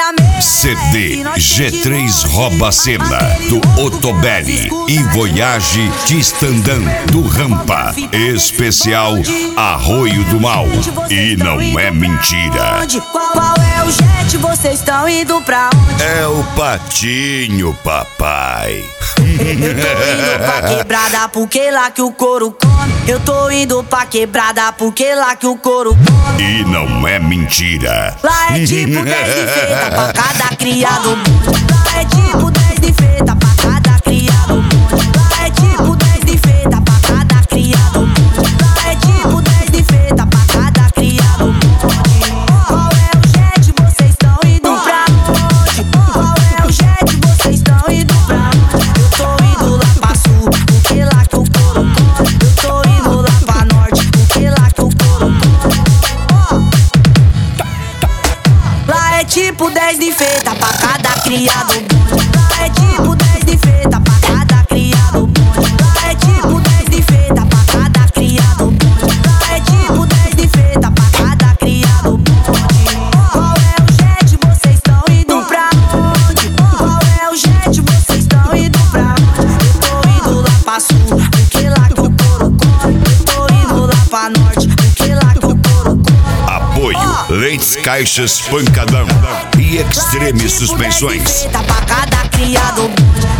a meia. CD G3 Rouba a Cena, do Otobelli e Voyage Tistandã, do Rampa. Especial Arroio do Mal. E não é mentira. Qual é o jet? Vocês estão indo pra onde? É o Patinho, papai. Eu tô indo pra quebrada porque lá que o couro come. Eu tô indo pra quebrada porque lá que o couro come. E não é mentira. Lá é tipo 10 de feta pra cada criado. Lá é tipo 10 de feta pra cada criado. Lá é tipo 10 de feta pra cada criado. Lá é tipo 10 de feta pra cada criado. Qual é o jet? Vocês estão indo pra onde? Qual é o jet? Vocês estão indo pra onde? Eu tô indo lá pra sul, porque lá que o couro come. Eu tô indo lá pra norte, porque lá que o couro come. Lá é tipo 10 de feta pra cada criado. Lá é tipo 10 de feta pra cada criado. Lá é tipo 10 de feta pra cada criado. Lá é tipo 10 de feta pra cada criado. Qual é o jet? Vocês estão indo pra onde? Qual é o jet? Vocês estão indo pra onde? Eu tô indo lá pra sul, porque lá que o couro come. Eu tô indo lá pra norte, porque lá que o couro come. Apoio Leites Caixas Pancadão e Extreme Suspensões. Pra cada criado.